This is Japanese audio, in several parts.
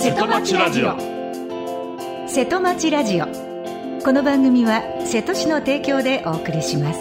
瀬戸町ラジオ。 瀬戸町ラジオ。この番組は瀬戸市の提供でお送りします。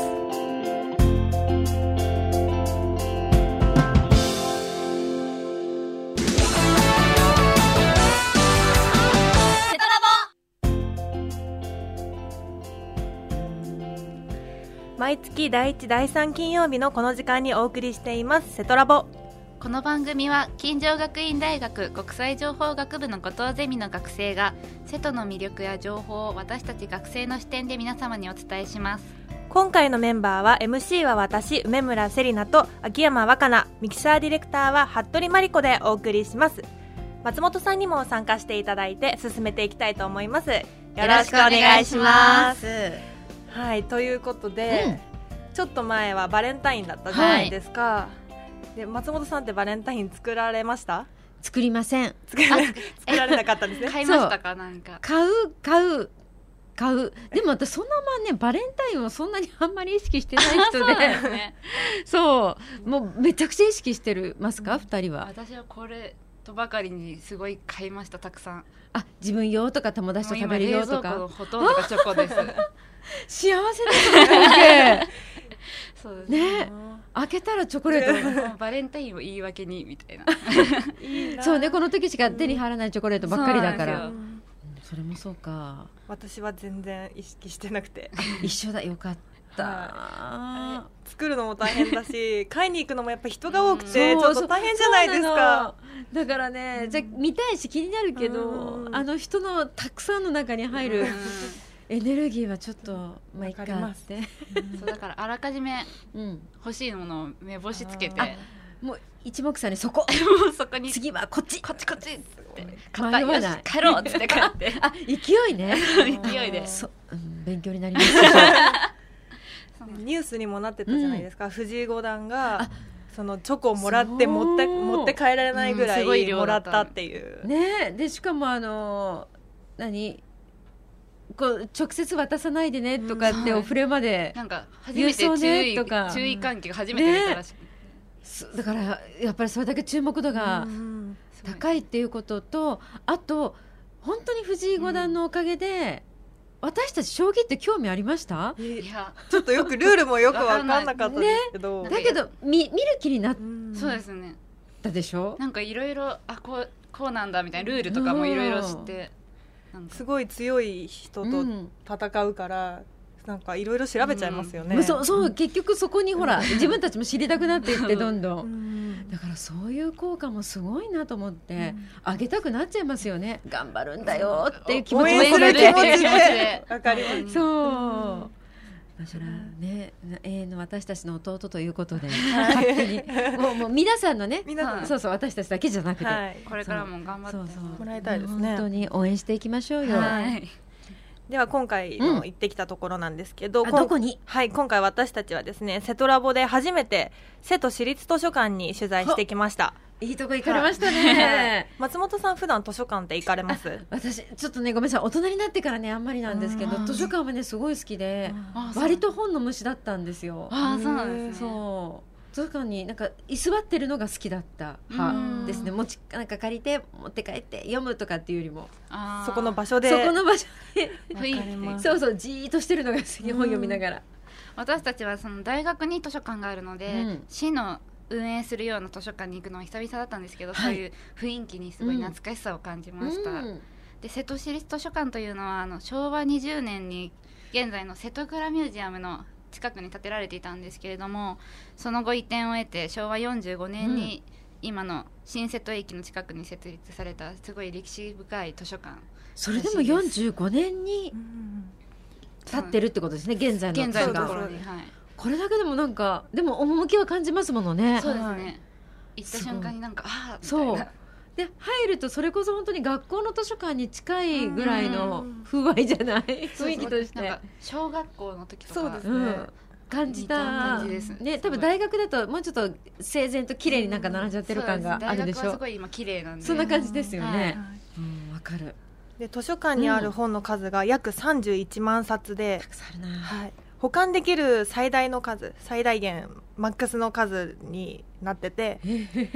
毎月第1第3金曜日のこの時間にお送りしています瀬戸ラボ。 この番組は金城学院大学国際情報学部の後藤ゼミの学生が瀬戸の魅力や情報を私たち学生の視点で皆様にお伝えします。 今回のメンバーは MC は私梅村セリナと秋山若菜、ミキサーディレクターは服部真理子でお送りします。松本さんにも参加していただいて進めていきたいと思います。よろしくお願いします。はい、ということで、ちょっと前はバレンタインだったじゃないですか、で松本さんってバレンタイン作られました？ 作りません。 作られなかったんですね。 買いましたか？なんか買う。でも私そんなバレンタインをそんなにあんまり意識してない人でそうもうめちゃくちゃ意識してるますか、2人は。 私はこれとばかりにすごい買いました。たくさん。 自分用とか友達と食べる用とか。 もう今冷蔵庫のほとんどがチョコです。 幸せですそうですね。開けたらチョコレートバレンタインを言い訳にみたいな。 いいな。 そうね、この時しか手に入らないチョコレートばっかりだから。 それもそうか。 私は全然意識してなくて一緒だ。よかった、 作るのも大変だし買いに行くのもやっぱ人が多くてちょっと大変じゃないですか。 だからね、じゃあ見たいし気になるけど、人のたくさんの中に入るエネルギーはちょっといいかってそうだからあらかじめ欲しいものを目星つけて、 もう一目散にそこに次はこっちって買った、よし帰ろうって帰って勢いね勢いで勉強になりますニュースにもなってたじゃないですか、藤井五段がそのチョコをもらって持って帰られないぐらいもらったっていうね。でしかもこう直接渡さないでねとかってお触れまでなんか初めて注意喚起が初めて見たらしく、 だからやっぱりそれだけ注目度が高いっていうことと、あと本当に藤井五段のおかげで私たち将棋って興味ありました？ いやちょっとルールもよく分かんなかったんですけど、 だけど見る気になっそうですね。 たでしょ。 なんかいろいろこうなんだみたいなルールとかもいろいろ知って、 すごい強い人と戦うから、なんかいろいろ調べちゃいますよね。 そう結局そこにほら自分たちも知りたくなっていってどんどんだからそういう効果もすごいなと思ってあげたくなっちゃいますよね。頑張るんだよっていう気持ち応援する気持ちで分かります。 そうだからね、永遠の私たちの弟ということで勝手にもう皆さんのね、そう私たちだけじゃなくて、 これからも頑張ってもらいたいですね。 本当に応援していきましょうよ。 では今回の行ってきたところなんですけど、 どこに？ 今回私たちはですね、瀬戸ラボで初めて瀬戸市立図書館に取材してきました。 いいとこ行かれましたね。 松本さん普段図書館って行かれます？ 私ちょっとねごめんなさい、大人になってからねあんまりなんですけど、図書館はねすごい好きで割と本の虫だったんですよ。 そうなんですね。 そう図書館になんか居座ってるのが好きだった派ですね。なんか借りて持って帰って読むとかっていうよりもそこの場所でそうじーっとしてるのが好き。本読みながら。 私たちはその大学に図書館があるので、市の運営するような図書館に行くのは久々だったんですけど、そういう雰囲気にすごい懐かしさを感じました。で瀬戸市立図書館というのは昭和20年に現在の瀬戸倉ミュージアムの近くに建てられていたんですけれども、その後移転を得て昭和45年に今の新瀬戸駅の近くに設立されたすごい歴史深い図書館。 それでも45年に建ってるってことですね。現在のところに、 これだけでもなんかでも趣は感じますものね。 そうですね。行った瞬間になんかみたいな。 で入るとそれこそ本当に学校の図書館に近いぐらいの風合いじゃない雰囲気として。 なんか小学校の時とかそうですね、 感じた感じですね。多分大学だともうちょっと整然と綺麗になんか並んじゃってる感があるでしょ。 大学はすごい今綺麗なんでそんな感じですよね。わかる。 で図書館にある本の数が約31万冊で、 たくさんあるな。 保管できる最大限マックスの数になってて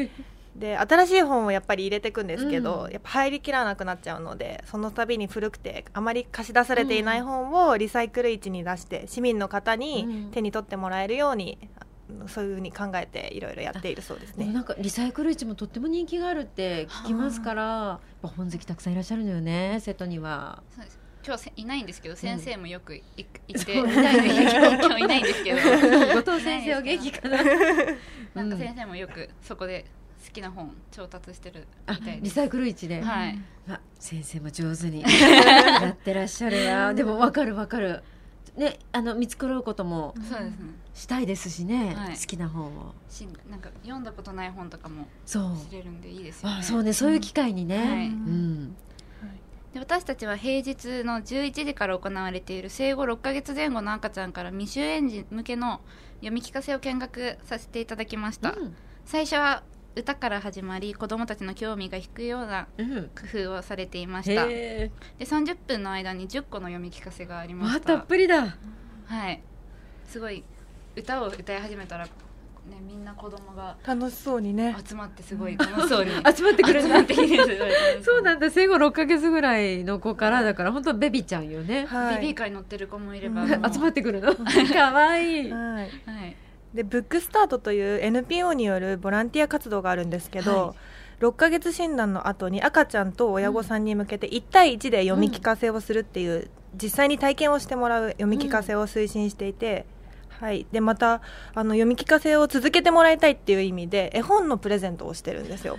で新しい本をやっぱり入れていくんですけど、やっぱ入りきらなくなっちゃうので、その度に古くてあまり貸し出されていない本をリサイクル市に出して市民の方に手に取ってもらえるように、そういう風に考えていろいろやっているそうですね。 なんかリサイクル市もとっても人気があるって聞きますから、本好きたくさんいらっしゃるのよね、瀬戸には。 そうです。今日いないんですけど、先生もよく行って、今日いないんですけど後藤先生は元気かななんか先生もよくそこで好きな本調達してるみたいです。 リサイクル市で、 はい、 先生も上手にやってらっしゃるわ。でも分かる分かるね、見繕うこともしたいですしね、はい、好きな本をなんか読んだことない本とかも知れるんでいいですよね。 そうね、そういう機会にね、 はいで私たちは平日の11時から行われている生後6ヶ月前後の赤ちゃんから未就園児向けの読み聞かせを見学させていただきました、最初は歌から始まり子どもたちの興味が引くような工夫をされていました、で30分の間に10個の読み聞かせがありました。 たっぷりだ。 はい、すごい歌を歌い始めたらみんな子供が楽しそうにね集まってすごい楽しそうに集まってくるんだそうなんだ。生後6ヶ月ぐらいの子からだから本当ベビーちゃんよね、 はい、ベビーカーに乗ってる子もいれば、 集まってくるのかわいい、 はい、でブックスタートという NPO によるボランティア活動があるんですけど、6ヶ月診断の後に赤ちゃんと親御さんに向けて1対1で読み聞かせをするっていう、実際に体験をしてもらう読み聞かせを推進していて、はい、でまた読み聞かせを続けてもらいたいっていう意味で絵本のプレゼントをしてるんですよ。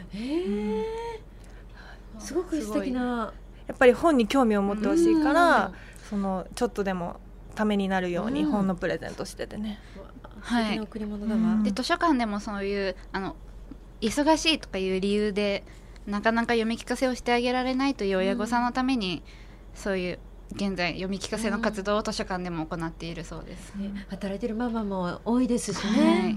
すごく素敵な、 やっぱり本に興味を持ってほしいから、ちょっとでもためになるように本のプレゼントしててね、 素敵な贈り物だわ、 で図書館でもそういう忙しいとかいう理由でなかなか読み聞かせをしてあげられないという親御さんのために、そういう現在読み聞かせの活動を図書館でも行っているそうです、 働いてるママも多いですしね、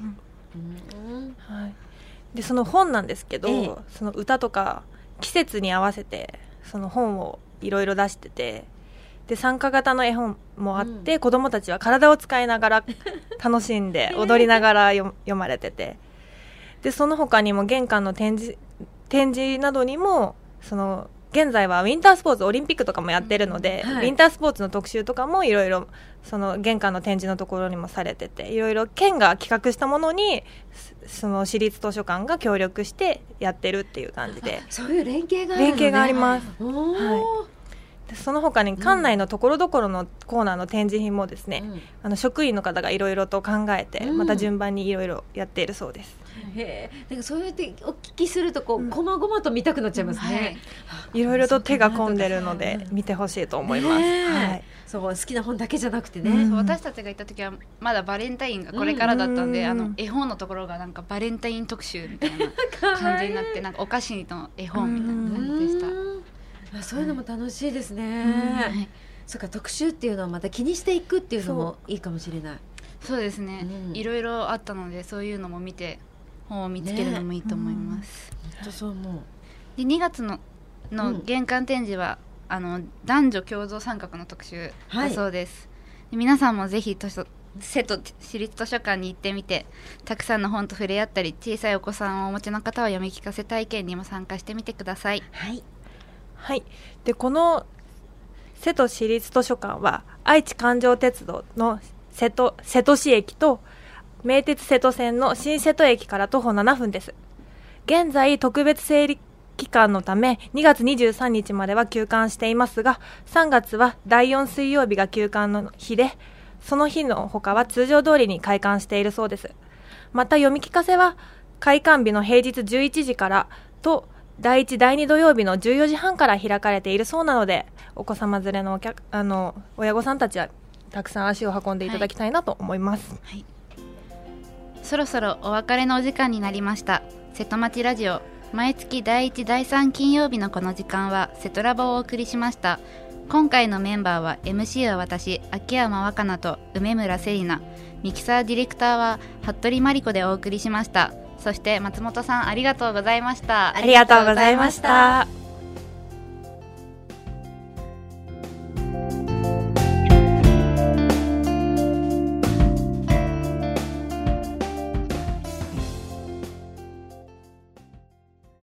でその本なんですけど、その歌とか季節に合わせてその本をいろいろ出してて、で参加型の絵本もあって、子どもたちは体を使いながら楽しんで踊りながら読まれてて、でその他にも玄関の展示などにも現在はウィンタースポーツオリンピックとかもやってるので、ウィンタースポーツの特集とかもいろいろその玄関の展示のところにもされてて、いろいろ県が企画したものにその市立図書館が協力してやってるっていう感じで、 そういう連携があるのね。 連携があります、でその他に館内のところどころのコーナーの展示品もですね、職員の方がいろいろと考えて、また順番にいろいろやっているそうです。 なんかそうやってお聞きするとこまごまと見たくなっちゃいますね、 いろいろと手が込んでるので見てほしいと思います、 そう好きな本だけじゃなくてね、 私たちが行った時はまだバレンタインがこれからだったんで、絵本のところがなんかバレンタイン特集みたいな感じになってなんかお菓子の絵本みたいな感じでした。 そういうのも楽しいですね、そうか、特集っていうのはまた気にしていくっていうのもいいかもしれない。 そうですね、いろいろあったのでそういうのも見て本を見つけるのもいいと思います、 そう思う。 で2月の玄関展示は男女共同参画の特集だそうです、で皆さんもぜひ瀬戸市立図書館に行ってみて、たくさんの本と触れ合ったり、小さいお子さんをお持ちの方は読み聞かせ体験にも参加してみてください。 でこの瀬戸市立図書館は愛知環状鉄道の瀬戸市駅と名鉄瀬戸線の新瀬戸駅から徒歩7分です。現在特別整理期間のため2月23日までは休館していますが、3月は第4水曜日が休館の日で、その日の他は通常通りに開館しているそうです。また読み聞かせは開館日の平日11時からと第1、第2土曜日の14時半から開かれているそうなので、お子様連れの親御さんたちはたくさん足を運んでいただきたいなと思います、 そろそろお別れのお時間になりました。瀬戸町ラジオ、毎月第1、第3金曜日のこの時間は瀬戸ラボをお送りしました。今回のメンバーは MC は私、秋山若菜と梅村セリナ、ミキサーディレクターは服部真理子でお送りしました。そして松本さん、ありがとうございました。 ありがとうございました。